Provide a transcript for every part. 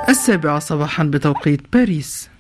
7 صباحا بتوقيت باريس.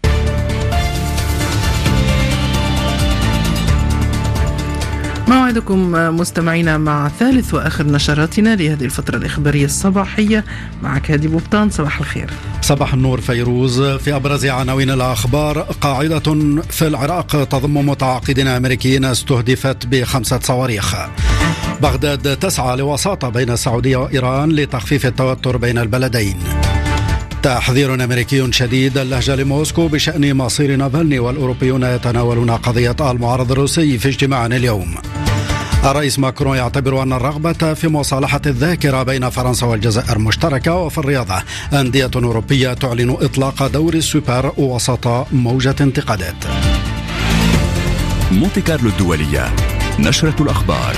موعدكم مستمعينا مع ثالث وآخر نشراتنا لهذه الفترة الإخبارية الصباحية. معك هادي بوبطان، صباح الخير. صباح النور فيروز. في أبرز عناوين الأخبار: قاعدة في العراق تضم متعاقدين أمريكيين استهدفت ب5 صواريخ. بغداد تسعى لوساطة بين السعودية وإيران لتخفيف التوتر بين البلدين. تحذير أمريكي شديد اللهجة لموسكو بشأن مصير نافالني، والأوروبيون يتناولون قضية المعارض الروسي في اجتماع اليوم. الرئيس ماكرون يعتبر أن الرغبة في مصالحة الذاكرة بين فرنسا والجزائر مشتركة. وفي الرياضة أندية أوروبية تعلن إطلاق دوري السوبر وسط موجة انتقادات. مونتي كارلو الدولية، نشرة الأخبار.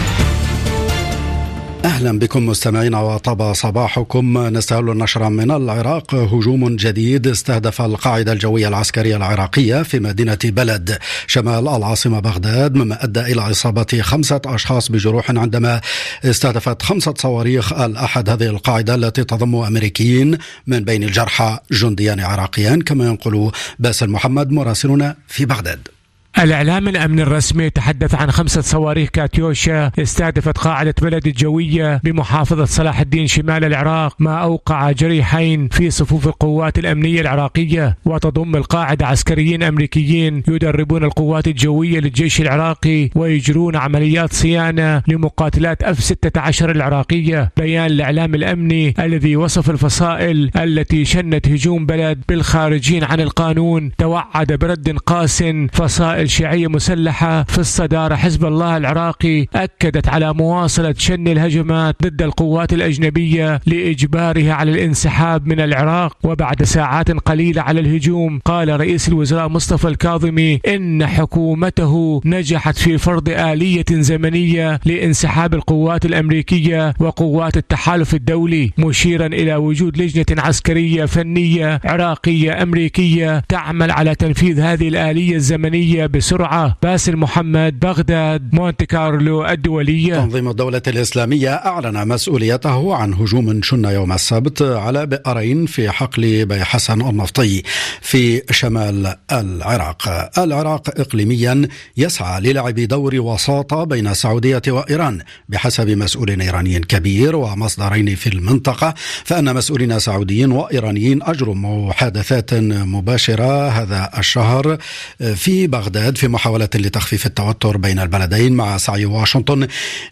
أهلا بكم مستمعينا وطاب صباحكم. نستهل النشرة من العراق. هجوم جديد استهدف القاعدة الجوية العسكرية العراقية في مدينة بلد شمال العاصمة بغداد، مما أدى إلى إصابة 5 أشخاص بجروح عندما استهدفت 5 صواريخ الأحد هذه القاعدة التي تضم أمريكيين، من بين الجرحى جنديان عراقيان، كما ينقل باسل محمد مراسلنا في بغداد. الإعلام الأمن الرسمي تحدث عن 5 صواريخ كاتيوشا استهدفت قاعدة بلد الجوية بمحافظة صلاح الدين شمال العراق، ما أوقع جريحين في صفوف القوات الأمنية العراقية. وتضم القاعدة عسكريين أمريكيين يدربون القوات الجوية للجيش العراقي ويجرون عمليات صيانة لمقاتلات F-16 العراقية. بيان الإعلام الأمني الذي وصف الفصائل التي شنت هجوم بلد بالخارجين عن القانون توعد برد قاس. فصائل شيعية مسلحة في الصدارة حزب الله العراقي أكدت على مواصلة شن الهجمات ضد القوات الأجنبية لإجبارها على الانسحاب من العراق. وبعد ساعات قليلة على الهجوم قال رئيس الوزراء مصطفى الكاظمي إن حكومته نجحت في فرض آلية زمنية لانسحاب القوات الأمريكية وقوات التحالف الدولي، مشيرا إلى وجود لجنة عسكرية فنية عراقية أمريكية تعمل على تنفيذ هذه الآلية الزمنية بسرعة. باسل محمد، بغداد، مونتي كارلو الدولية. تنظيم الدولة الإسلامية أعلن مسؤوليته عن هجوم شن يوم السبت على بئرين في حقل بي حسن النفطي في شمال العراق. العراق إقليميا يسعى للعب دور وساطة بين السعودية وإيران بحسب مسؤول إيراني كبير ومصدرين في المنطقة، فأن مسؤولين سعوديين وإيرانيين أجروا محادثات مباشرة هذا الشهر في بغداد في محاولة لتخفيف التوتر بين البلدين، مع سعي واشنطن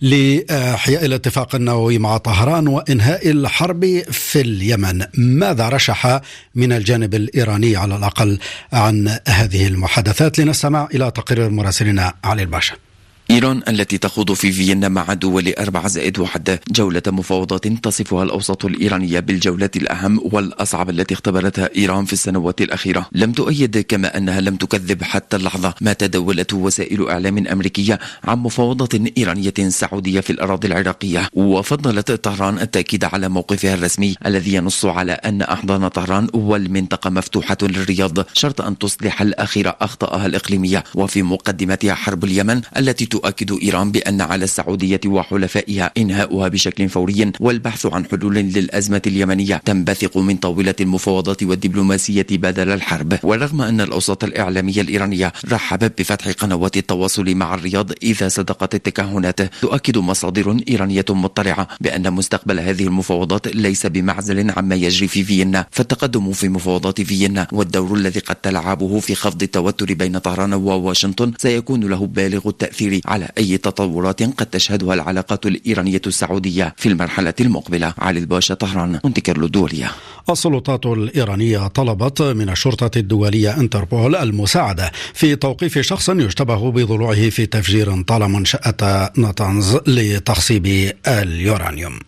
لإحياء الاتفاق النووي مع طهران وإنهاء الحرب في اليمن. ماذا رشح من الجانب الإيراني على الأقل عن هذه المحادثات؟ لنستمع إلى تقرير مراسلنا علي الباشا. إيران التي تخوض في فيينا مع دول 4+1 جولة مفاوضات تصفها الأوساط الإيرانية بالجولة الأهم والأصعب التي اختبرتها إيران في السنوات الأخيرة، لم تؤيد كما أنها لم تكذب حتى اللحظة ما تداولت وسائل إعلام أمريكية عن مفاوضة إيرانية سعودية في الأراضي العراقية. وفضلت طهران التأكيد على موقفها الرسمي الذي ينص على أن أحضان طهران والمنطقة مفتوحة للرياض شرط أن تصلح الأخيرة أخطائها الإقليمية. وفي مقدمتها حرب اليمن التي تؤكد إيران بأن على السعودية وحلفائها إنهاؤها بشكل فوري والبحث عن حلول للأزمة اليمنية تنبثق من طاولة المفاوضات والدبلوماسية بدل الحرب. ورغم أن الأوساط الإعلامية الإيرانية رحبت بفتح قنوات التواصل مع الرياض إذا صدقت التكهنات، تؤكد مصادر إيرانية مطلعة بأن مستقبل هذه المفاوضات ليس بمعزل عما يجري في فيينا، فالتقدم في مفاوضات فيينا والدور الذي قد تلعبه في خفض التوتر بين طهران وواشنطن سيكون له بالغ التأثير على أي تطورات قد تشهدها العلاقات الإيرانية السعودية في المرحلة المقبلة. علي الباشا، طهران، مونتي كارلو الدولية. السلطات الإيرانية طلبت من الشرطة الدولية انتربول المساعدة في توقيف شخص يشتبه بضلوعه في تفجير طال منشأة ناتانز لتخصيب اليورانيوم.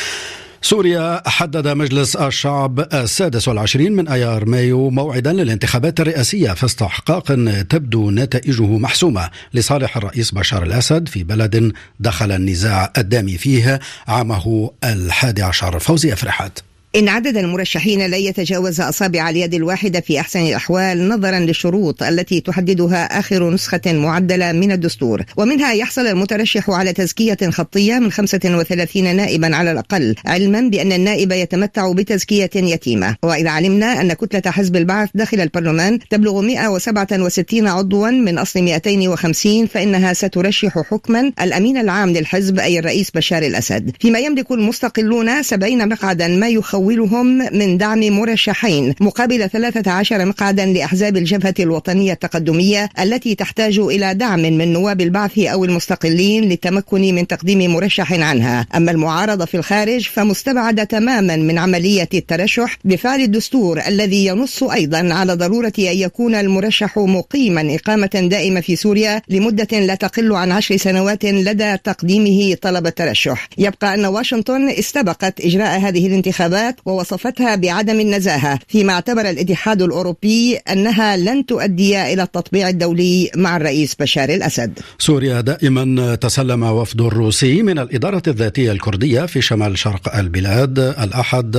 سوريا حدد مجلس الشعب 26 من أيار مايو موعدا للانتخابات الرئاسية في استحقاق تبدو نتائجه محسومة لصالح الرئيس بشار الأسد في بلد دخل النزاع الدامي فيه عامه 11. فوزي أفرحات. إن عدد المرشحين لا يتجاوز أصابع اليد الواحدة في أحسن الأحوال نظرا للشروط التي تحددها آخر نسخة معدلة من الدستور، ومنها يحصل المترشح على تزكية خطية من 35 نائبا على الأقل، علما بأن النائب يتمتع بتزكية يتيمة. وإذا علمنا أن كتلة حزب البعث داخل البرلمان تبلغ 167 عضوا من أصل 250، فإنها سترشح حكما الأمين العام للحزب أي الرئيس بشار الأسد، فيما يملك المستقلون 70 مقعدا ما يخولهم من دعم مرشحين مقابل 13 مقعدا لأحزاب الجبهة الوطنية التقدمية التي تحتاج إلى دعم من نواب البعث أو المستقلين للتمكن من تقديم مرشح عنها. أما المعارضة في الخارج فمستبعدة تماما من عملية الترشح بفعل الدستور الذي ينص أيضا على ضرورة أن يكون المرشح مقيما إقامة دائمة في سوريا لمدة لا تقل عن 10 سنوات لدى تقديمه طلب الترشح. يبقى أن واشنطن استبقت إجراء هذه الانتخابات ووصفتها بعدم النزاهة، فيما اعتبر الاتحاد الأوروبي أنها لن تؤدي إلى التطبيع الدولي مع الرئيس بشار الأسد. سوريا دائما تسلم وفد روسي من الإدارة الذاتية الكردية في شمال شرق البلاد الأحد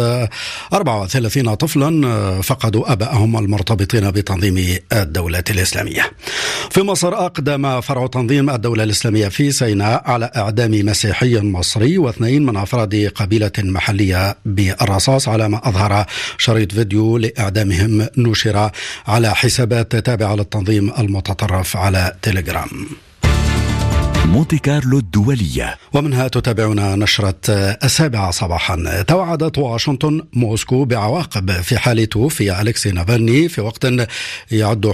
34 طفلا فقدوا أبائهم المرتبطين بتنظيم الدولة الإسلامية. في مصر أقدم فرع تنظيم الدولة الإسلامية في سيناء على إعدام مسيحي مصري واثنين من أفراد قبيلة محلية بالرصاص، على ما أظهر شريط فيديو لإعدامهم نشر على حسابات تابعة للتنظيم المتطرف على تيليجرام. مونتي كارلو الدولية، ومنها تتابعنا نشرة 7 صباحا. توعدت واشنطن موسكو بعواقب في حال توفي أليكسي نافالني، في وقت يعد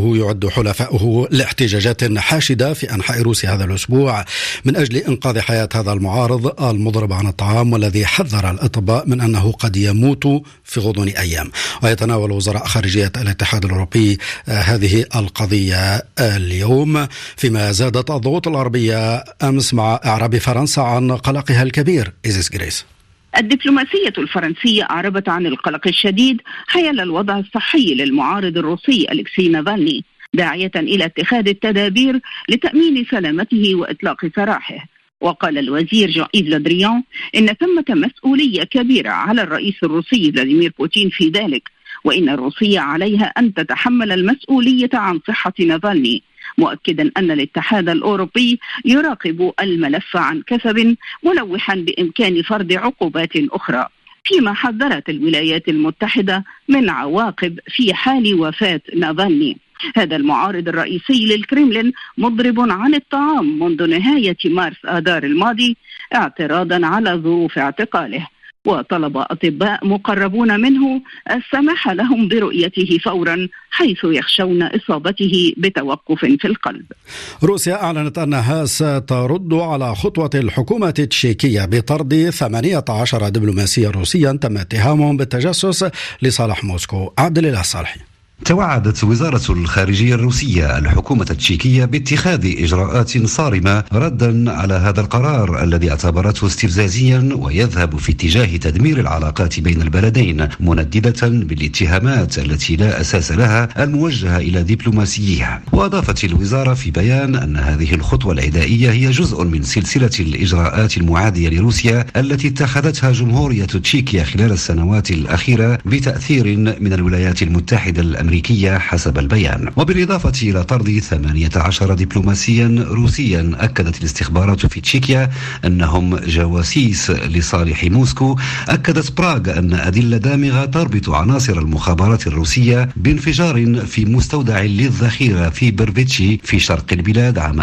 حلفاؤه لاحتجاجات حاشدة في أنحاء روسيا هذا الأسبوع من أجل إنقاذ حياة هذا المعارض المضرب عن الطعام، والذي حذر الأطباء من أنه قد يموت في غضون أيام. ويتناول وزراء خارجية الاتحاد الأوروبي هذه القضية اليوم، فيما زادت الضغوط الغربية أمس مع إعراب فرنسا عن قلقها الكبير. إيزيس جريس. الدبلوماسية الفرنسية أعربت عن القلق الشديد حيال الوضع الصحي للمعارض الروسي أليكسي نافالني، داعية إلى اتخاذ التدابير لتأمين سلامته وإطلاق سراحه. وقال الوزير جان إيف لو دريان إن ثمة مسؤولية كبيرة على الرئيس الروسي فلاديمير بوتين في ذلك، وإن الروسية عليها أن تتحمل المسؤولية عن صحة نافالني، مؤكدا أن الاتحاد الأوروبي يراقب الملف عن كثب، ملوحا بإمكان فرض عقوبات أخرى، فيما حذرت الولايات المتحدة من عواقب في حال وفاة نافالني. هذا المعارض الرئيسي للكرملين مضرب عن الطعام منذ نهاية مارس آذار الماضي اعتراضا على ظروف اعتقاله، وطلب أطباء مقربون منه السماح لهم برؤيته فورا حيث يخشون إصابته بتوقف في القلب. روسيا أعلنت أنها سترد على خطوة الحكومة التشيكية بطرد 18 دبلوماسيا روسيا تم اتهامهم بالتجسس لصالح موسكو. عبد الله الصالحي. توعدت وزارة الخارجية الروسية الحكومة التشيكية باتخاذ إجراءات صارمة ردا على هذا القرار الذي اعتبرته استفزازيا ويذهب في اتجاه تدمير العلاقات بين البلدين، منددة بالاتهامات التي لا أساس لها الموجهة إلى دبلوماسيها. وأضافت الوزارة في بيان أن هذه الخطوة العدائية هي جزء من سلسلة الإجراءات المعادية لروسيا التي اتخذتها جمهورية تشيكيا خلال السنوات الأخيرة بتأثير من الولايات المتحدة الأمريكية حسب البيان. وبالإضافة إلى طرد 18 دبلوماسيا روسيا، أكدت الاستخبارات في تشيكيا أنهم جواسيس لصالح موسكو. أكدت براغ أن أدلة دامغة تربط عناصر المخابرات الروسية بانفجار في مستودع للذخيرة في برفيتشي في شرق البلاد عام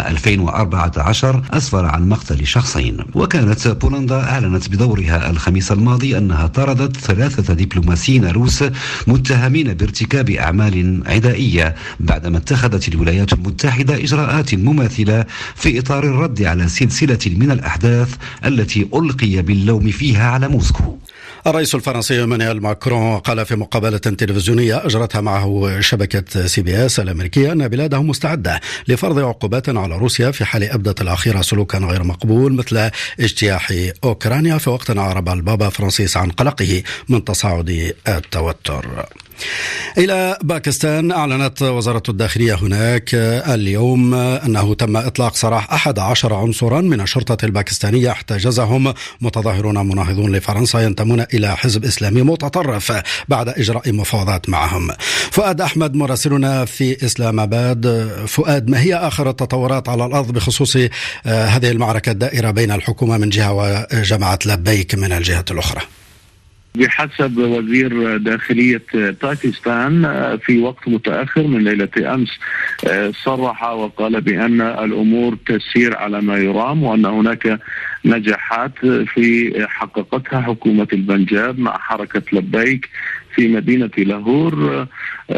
2014 أسفر عن مقتل شخصين. وكانت بولندا أعلنت بدورها الخميس الماضي أنها طردت 3 دبلوماسيين روس متهمين بارتكاب أعمال عدائية بعدما اتخذت الولايات المتحدة إجراءات مماثلة في إطار الرد على سلسلة من الأحداث التي ألقي باللوم فيها على موسكو. الرئيس الفرنسي إيمانويل ماكرون قال في مقابلة تلفزيونية أجرتها معه شبكة CBS الأمريكية أن بلاده مستعدة لفرض عقوبات على روسيا في حال أبدت الأخيرة سلوكا غير مقبول مثل اجتياح أوكرانيا، في وقت أعرب البابا فرانسيس عن قلقه من تصاعد التوتر. إلى باكستان. أعلنت وزارة الداخلية هناك اليوم أنه تم إطلاق سراح 11 عنصرا من الشرطة الباكستانية احتجزهم متظاهرون مناهضون لفرنسا ينتمون إلى حزب إسلامي متطرف بعد إجراء مفاوضات معهم. فؤاد أحمد مراسلنا في إسلام آباد. فؤاد، ما هي آخر التطورات على الأرض بخصوص هذه المعركة الدائرة بين الحكومة من جهة وجماعة لبيك من الجهة الأخرى؟ بحسب وزير داخلية باكستان في وقت متأخر من ليلة أمس صرح وقال بأن الأمور تسير على ما يرام، وأن هناك نجاحات في حققتها حكومة البنجاب مع حركة لبيك في مدينة لاهور،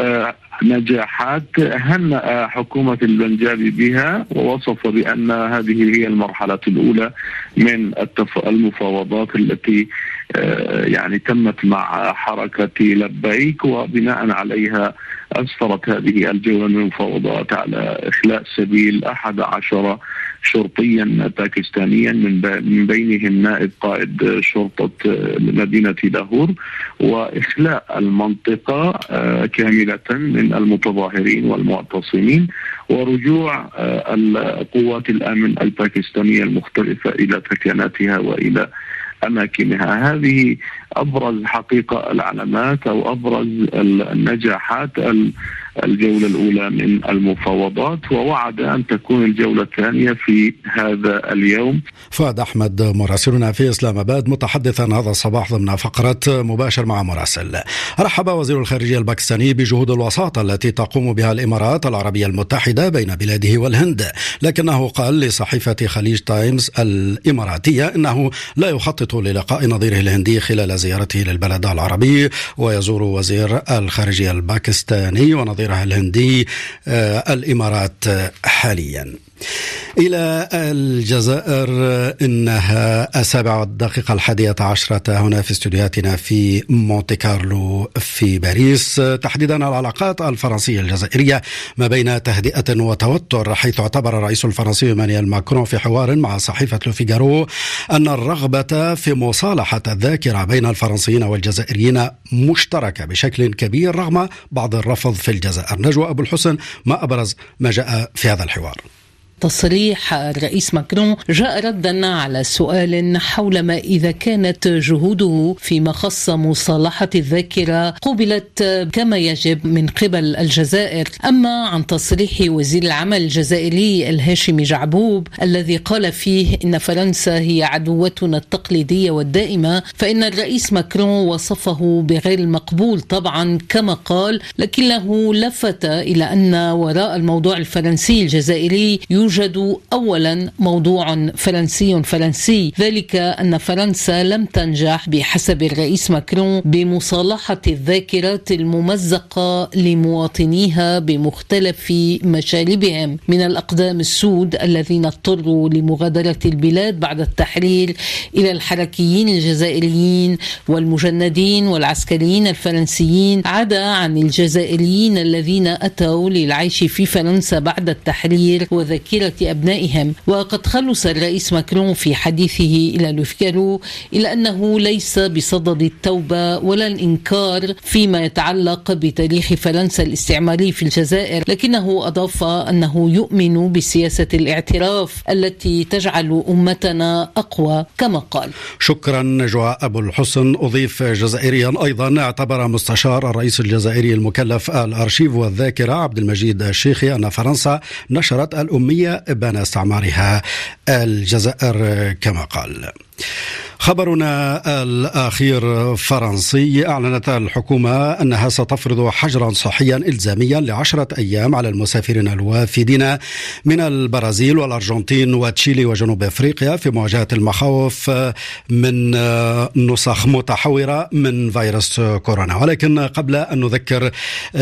نجاحات هنأ حكومة البنجاب بها، ووصف بأن هذه هي المرحلة الأولى من المفاوضات التي يعني تمت مع حركة لبيك، وبناء عليها أسفرت هذه الجولة من المفاوضات على إخلاء سبيل 11 شرطيا باكستانيا من بينهم نائب قائد شرطة مدينة لاهور، وإخلاء المنطقة كاملة من المتظاهرين والمعتصمين، ورجوع القوات الأمن الباكستانية المختلفة إلى ثكناتها وإلى أماكنها. هذه أبرز حقيقة العلامات أو أبرز النجاحات الجولة الأولى من المفاوضات، ووعد أن تكون الجولة الثانية في هذا اليوم. فؤاد أحمد مراسلنا في إسلام آباد متحدثا هذا الصباح ضمن فقرة مباشر مع مراسل. رحب وزير الخارجية الباكستاني بجهود الوساطة التي تقوم بها الإمارات العربية المتحدة بين بلاده والهند، لكنه قال لصحيفة خليج تايمز الإماراتية إنه لا يخطط للقاء نظيره الهندي خلال زيارته للبلد العربي. ويزور وزير الخارجية الباكستاني ونظيره الهندي الإمارات حاليا. إلى الجزائر، إنها 7:11 هنا في استوديوهاتنا في مونتي كارلو في باريس. تحديدا العلاقات الفرنسية الجزائرية ما بين تهدئة وتوتر، حيث اعتبر الرئيس الفرنسي إيمانويل ماكرون في حوار مع صحيفة لو فيغارو أن الرغبة في مصالحة الذاكرة بين الفرنسيين والجزائريين مشتركة بشكل كبير رغم بعض الرفض في الجزائر. نجوى أبو الحسن، ما أبرز ما جاء في هذا الحوار؟ تصريح الرئيس ماكرون جاء ردا على سؤال حول ما إذا كانت جهوده فيما خص مصالحة الذاكرة قبلت كما يجب من قبل الجزائر. أما عن تصريح وزير العمل الجزائري الهاشمي جعبوب الذي قال فيه إن فرنسا هي عدوتنا التقليدية والدائمة، فإن الرئيس ماكرون وصفه بغير المقبول طبعا كما قال، لكنه لفت إلى أن وراء الموضوع الفرنسي الجزائري يوجد أولا موضوع فرنسي، ذلك أن فرنسا لم تنجح بحسب الرئيس ماكرون بمصالحة الذاكرة الممزقة لمواطنيها بمختلف مشاربهم من الأقدام السود الذين اضطروا لمغادرة البلاد بعد التحرير إلى الحركيين الجزائريين والمجندين والعسكريين الفرنسيين، عدا عن الجزائريين الذين أتوا للعيش في فرنسا بعد التحرير وذاكرة أبنائهم. وقد خلص الرئيس ماكرون في حديثه إلى لو فيغارو إلى أنه ليس بصدد التوبة ولا الإنكار فيما يتعلق بتاريخ فرنسا الاستعماري في الجزائر، لكنه أضاف أنه يؤمن بسياسة الاعتراف التي تجعل أمتنا أقوى كما قال. شكرا نجوى أبو الحسن. أضيف جزائريا أيضا، اعتبر مستشار الرئيس الجزائري المكلف الأرشيف والذاكرة عبد المجيد الشيخي أن فرنسا نشرت الأمية إبان استعمارها الجزائر كما قال. خبرنا الأخير فرنسي. أعلنت الحكومة أنها ستفرض حجرا صحيا إلزاميا ل10 أيام على المسافرين الوافدين من البرازيل والأرجنتين وتشيلي وجنوب أفريقيا في مواجهة المخاوف من نسخ متحورة من فيروس كورونا. ولكن قبل أن نذكر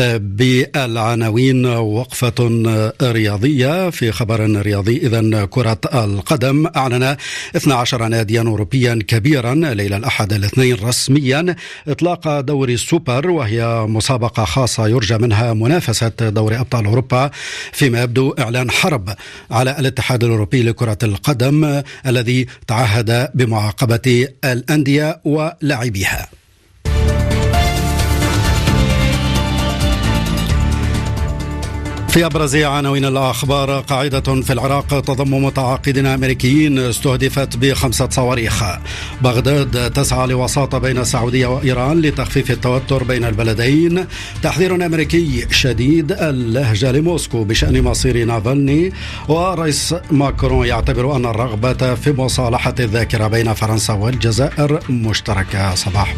بالعناوين، وقفة رياضية في خبر رياضي. إذن كرة القدم، أعلن 12 ناديا أوروبيا كبيرا ليلة الأحد الاثنين رسميا إطلاق دوري السوبر، وهي مسابقة خاصة يرجى منها منافسة دوري أبطال أوروبا، فيما يبدو إعلان حرب على الاتحاد الأوروبي لكرة القدم الذي تعهد بمعاقبة الأندية ولاعبيها. في أبرز عناوين الأخبار: قاعدة في العراق تضم متعاقدين أمريكيين استهدفت ب5 صواريخ. بغداد تسعى لوساطة بين السعودية وإيران لتخفيف التوتر بين البلدين. تحذير أمريكي شديد اللهجة لموسكو بشأن مصير نافالني. ورئيس ماكرون يعتبر أن الرغبة في مصالحة الذاكرة بين فرنسا والجزائر مشتركة. صباح